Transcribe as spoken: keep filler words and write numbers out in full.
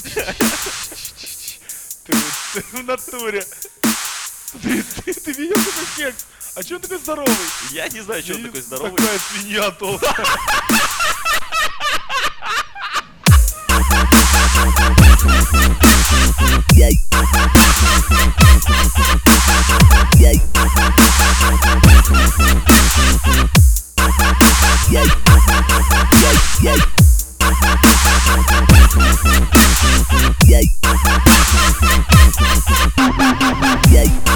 Ты, ты в натуре. Ты, ты, ты видел такой кекс? А чё он такой здоровый? Я не знаю, что он И такой здоровый. Такая свинья толстая. Yeah.